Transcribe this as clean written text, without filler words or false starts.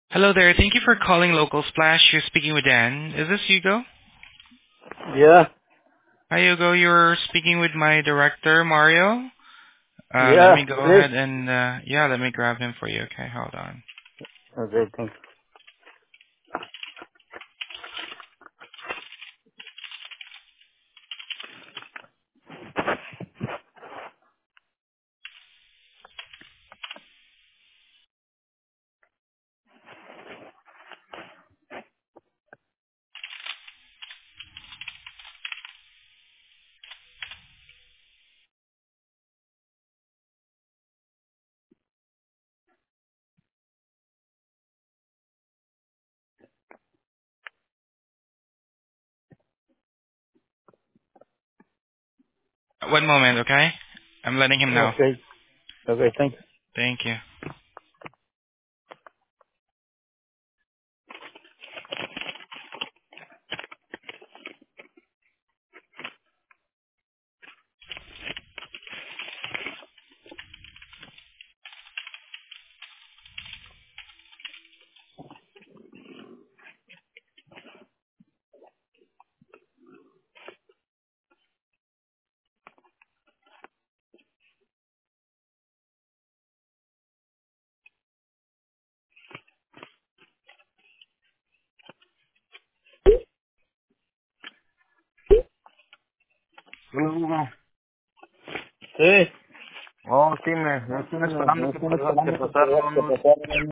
Hello there. Thank you for calling Local Splash. You're speaking with Dan. Is this Hugo? Yeah, Hi, Hugo. You're speaking with my director, Mario. Let yeah, me go please. ahead and, let me grab him for you. Okay, hold on. Okay, thanks. One moment, okay? I'm letting him know. Okay, okay, thanks. Thank you. Hugo. Sí. Oh, sí, me estoy esperando que pasaron.